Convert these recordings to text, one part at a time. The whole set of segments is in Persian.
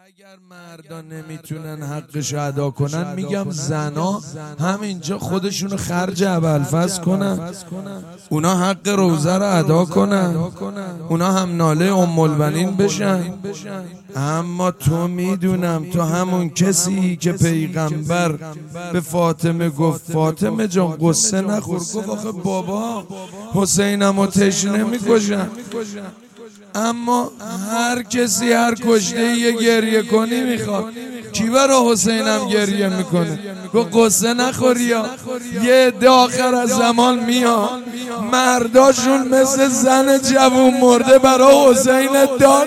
اگر مردا نمیتونن حقشو ادا کنن، میگم زنا همینجا خودشونو خرج ابوالفضل کنن، اونا حق روزه رو ادا کنن، اونا هم ناله ام البنین بشن. اما تو میدونم تو همون کسی که پیغمبر به فاطمه گفت فاطمه جان قصه نخور، گفت آخه بابا حسینمو تشنه میکشن. اما هر کسی هر کشته یه گریه کنی میخواد. کی برا حسینم گریه میکنه؟ گو قصه نخوری. یه عده آخر از زمان میاد مرداشون مثل زن جوون مرده برا حسین داد.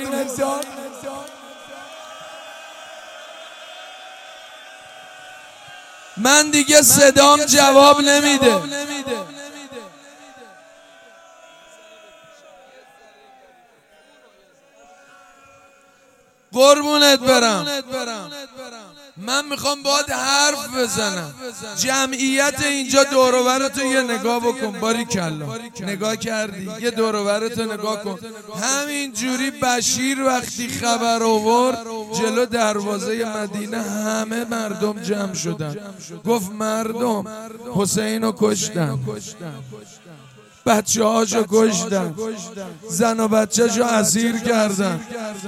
من دیگه صدام جواب نمیده. قربونت برم، من میخوام باید حرف بزنم. جمعیت اینجا دور و برتو یه نگاه بکن. باریکلا نگاه کردی؟ یه دور و برتو نگاه کن. همین جوری بشیر وقتی خبر آورد جلو دروازه مدینه همه مردم جمع شدن. گفت مردم حسینو کشتن، بچه هاشو کشتن، زن و بچه شو اسیر کردن.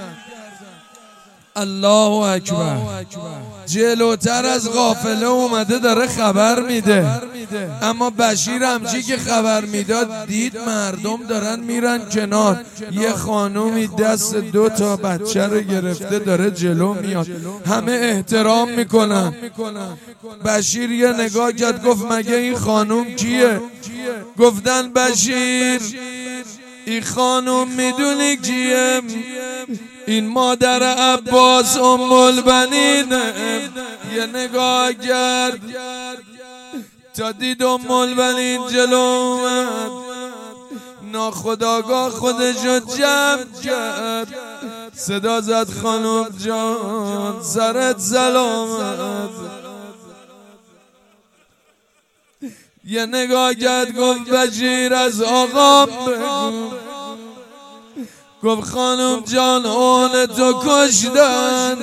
الله اکبر. جلوتر از قافله اومده داره خبر میده. اما بشیر همچی که خبر میداد دید مردم دارن میرن کنار. یه خانومی دست 2 بچه رو گرفته داره جلو میاد، همه احترام میکنن. بشیر یه نگاه کرد گفت مگه این خانوم کیه؟ گفتن بشیر این خانوم میدونی کیه؟ این مادر عباس ام البنین. یه نگاه کرد تا دید ام البنین جلو اومد، ناخودآگاه خودشو جمع کرد، صدا زد خانم جان سرت سلامت. یه نگاه کرد گفت بشیر از آقام بگو. گفت خانم جان اون تو کشتن.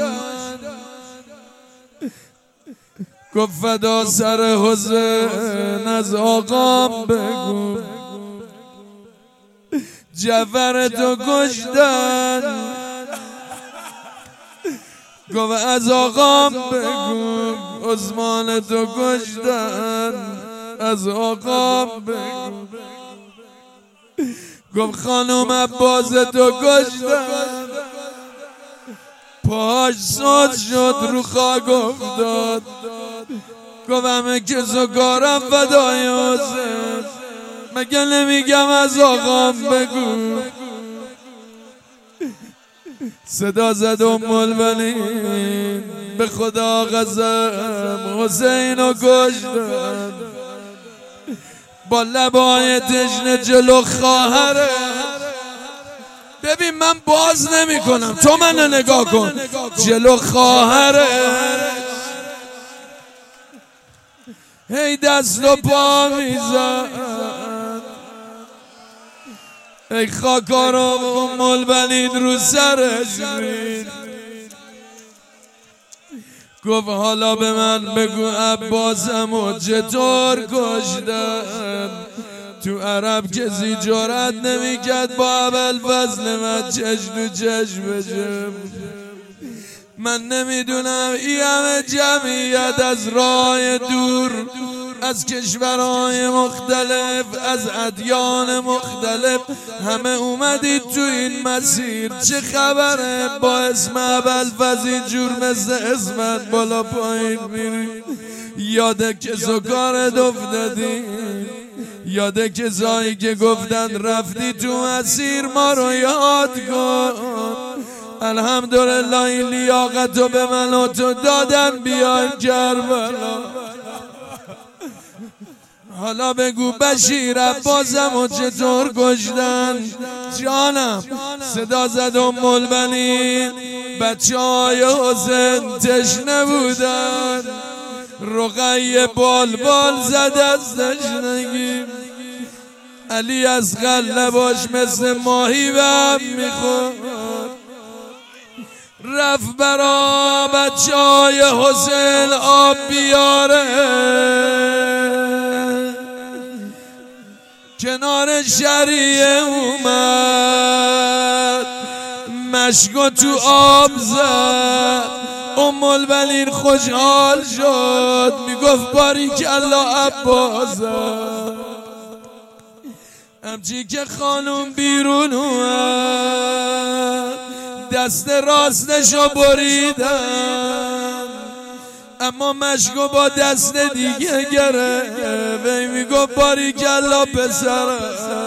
گفت فدا سر حسین از آقام بگو. جعفر تو کشتن. گفت از آقام بگو. عثمان تو کشتن، از آقام بگو. گفت خانم عباس تو کشتن. پاش سود شد رو خاک افتاد. گفت همه کس و کارم فدای حسین، مگه نمیگم از آقام بگو. صدا زد ام البنین به خدا قسم حسین رو کشتن. با لبای تشنه جلو خواهره. ببین من باز نمی کنم، تو منو نگاه کن. جلو خواهره هی دست و پا میزد. ای خاکارا و ام البنین رو سرش رید. گفت حالا به من بگو عباسمو چطور کشتن؟ تو عرب کسی جرأت نمیکرد با ابوالفضل من چشم تو چشم بشم. من نمیدونم این همه جمعیت از راه دور، از کشورهای مختلف، از ادیان مختلف، همه اومدید تو این مسیر. چه خبره با اسم ابوالفضل اینجور مثل اسمت بالا پایین میری؟ یاد کس و کارت افتادی؟ یاد کسایی که گفتن رفتی تو مسیر ما رو یاد کن. الحمدلله این لیاقتو به من و تو دادن بیایم کربلا. حالا بگو بشیر عباسمو چطور کشتن؟ جانم صدا زد ام البنین. بچه های حسین تشنه بودن، رقیه بال بال زد از تشنگی. علی از غله باش مثل ماهی به هم میخورد. رفت برا بچهای حسین آب بیاره، کنار شریعه اومد مشکو تو آب زد. البنین خوشحال شد میگفت باریکالله عباسه. همچی که خانوم بیرون اومد دست راستشو بریدم، اما مشکو با دست دیگه گرفت. وی میگفت باریکالله پسره.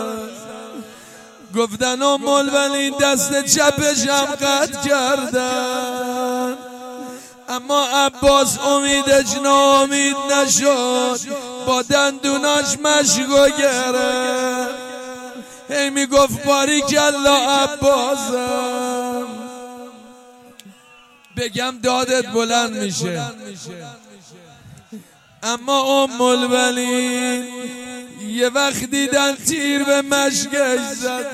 گفتن البنین دست چپش هم قطع کردن، اما عباس امیدش ناامید نشد، با دندوناش مشکو گرفت. هی میگفت باریکالله عباسم. بگم دادت بلند میشه، اما البنین یه وقت دیدن تیر به مشکش زده،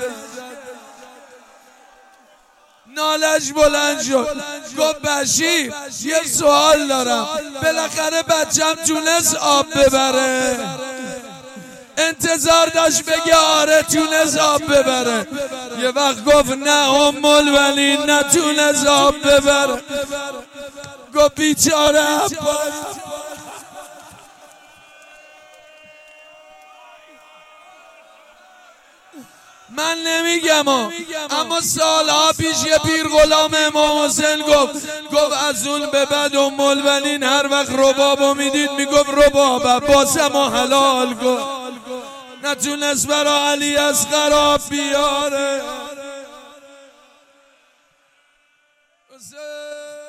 نالش بلند شد. گفت بشیر یه سوال دارم، بالاخره بچم تونست آب ببره؟ انتظار داشت بگه آره تونست آب ببره. یه وقت گفت نه البنین نتونست آب ببره. گفت بیچاره عباس. من نمیگم اما سالها پیش یه پیر غلام امام حسین گفت از اون به بعد البنین هر وقت ربابو میدید میگفت رباب عباسمو حلال کن. نتونست برا علی اصغر آب بیاره.